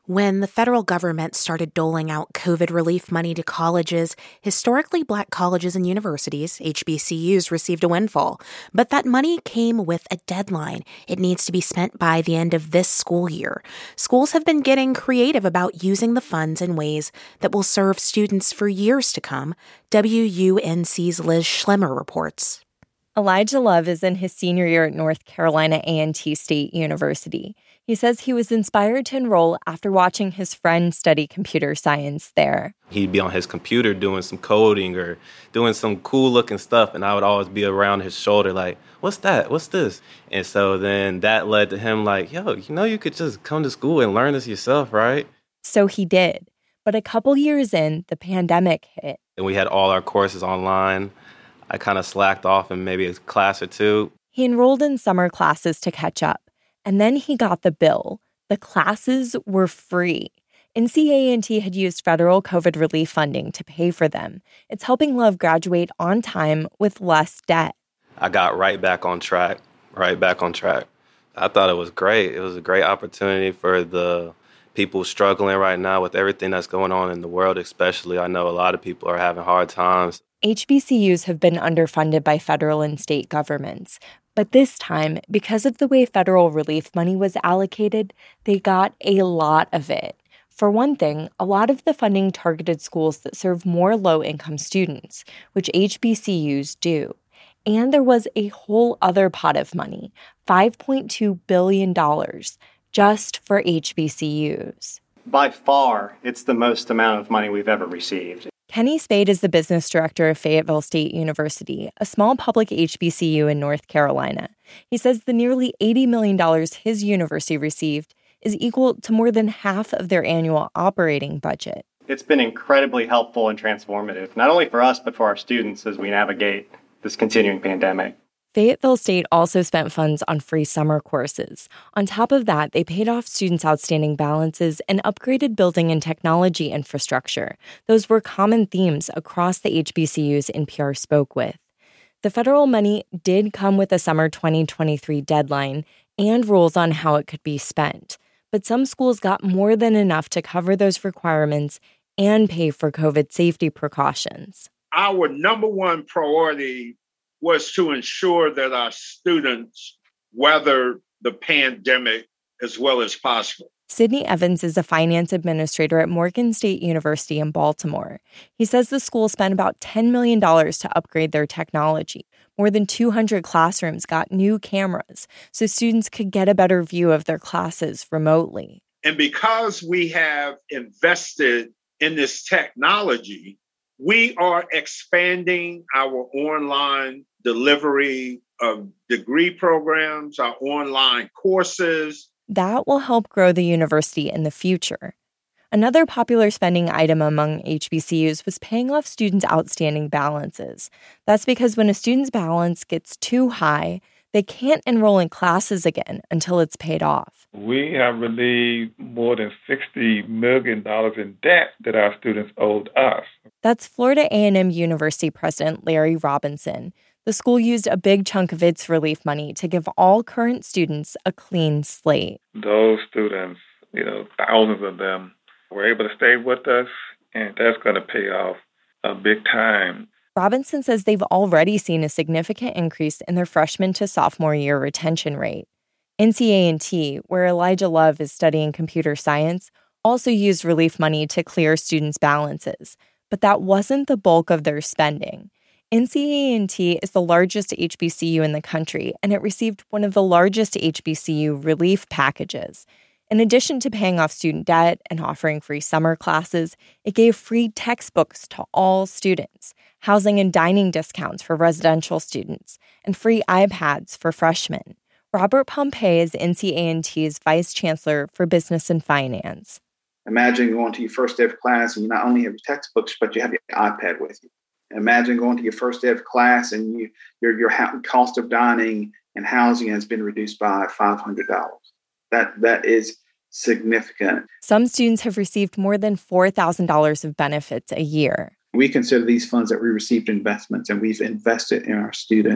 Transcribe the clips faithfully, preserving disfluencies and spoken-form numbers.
When the federal government started doling out COVID relief money to colleges, historically black colleges and universities, H B C Us, received a windfall. But that money came with a deadline. It needs to be spent by the end of this school year. Schools have been getting creative about using the funds in ways that will serve students for years to come. W U N C's Liz Schlemmer reports. Elijah Love is in his senior year at North Carolina A and T State University. He says he was inspired to enroll after watching his friend study computer science there. He'd be on his computer doing some coding or doing some cool-looking stuff, and I would always be around his shoulder like, what's that? What's this? And so then that led to him like, yo, you know you could just come to school and learn this yourself, right? So he did. But a couple years in, the pandemic hit. And we had all our courses online. I kind of slacked off in maybe a class or two. He enrolled in summer classes to catch up. And then he got the bill. The classes were free. N C A and T had used federal COVID relief funding to pay for them. It's helping Love graduate on time with less debt. I got right back on track, right back on track. I thought it was great. It was a great opportunity for the people struggling right now with everything that's going on in the world, especially. I know a lot of people are having hard times. H B C Us have been underfunded by federal and state governments. But this time, because of the way federal relief money was allocated, they got a lot of it. For one thing, a lot of the funding targeted schools that serve more low-income students, which H B C Us do. And there was a whole other pot of money, five point two billion dollars, just for H B C Us. By far, it's the most amount of money we've ever received. Kenny Spade is the business director of Fayetteville State University, a small public H B C U in North Carolina. He says the nearly eighty million dollars his university received is equal to more than half of their annual operating budget. It's been incredibly helpful and transformative, not only for us, but for our students as we navigate this continuing pandemic. Fayetteville State also spent funds on free summer courses. On top of that, they paid off students' outstanding balances and upgraded building and technology infrastructure. Those were common themes across the H B C Us N P R spoke with. The federal money did come with a summer twenty twenty-three deadline and rules on how it could be spent. But some schools got more than enough to cover those requirements and pay for COVID safety precautions. Our number one priority was to ensure that our students weather the pandemic as well as possible. Sydney Evans is a finance administrator at Morgan State University in Baltimore. He says the school spent about ten million dollars to upgrade their technology. More than two hundred classrooms got new cameras so students could get a better view of their classes remotely. And because we have invested in this technology, we are expanding our online delivery of degree programs, our online courses. That will help grow the university in the future. Another popular spending item among H B C Us was paying off students' outstanding balances. That's because when a student's balance gets too high, they can't enroll in classes again until it's paid off. We have relieved more than sixty million dollars in debt that our students owed us. That's Florida A and M University President Larry Robinson. The school used a big chunk of its relief money to give all current students a clean slate. Those students, you know, thousands of them, were able to stay with us, and that's going to pay off a big time. Robinson says they've already seen a significant increase in their freshman to sophomore year retention rate. N C A and T, where Elijah Love is studying computer science, also used relief money to clear students' balances. But that wasn't the bulk of their spending. N C A and T is the largest H B C U in the country, and it received one of the largest H B C U relief packages. In addition to paying off student debt and offering free summer classes, it gave free textbooks to all students, housing and dining discounts for residential students, and free iPads for freshmen. Robert Pompey is N C A and T's Vice Chancellor for Business and Finance. Imagine going to your first day of class and you not only have your textbooks, but you have your iPad with you. Imagine going to your first day of class and you, your your cost of dining and housing has been reduced by five hundred dollars. That that is significant. Some students have received more than four thousand dollars of benefits a year. We consider these funds that we received investments, and we've invested in our students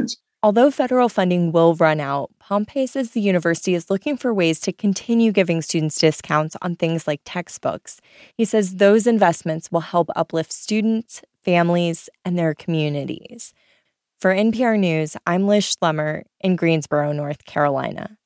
Although federal funding will run out, Pompey says the university is looking for ways to continue giving students discounts on things like textbooks. He says those investments will help uplift students, families, and their communities. For N P R News, I'm Liz Schlemmer in Greensboro, North Carolina.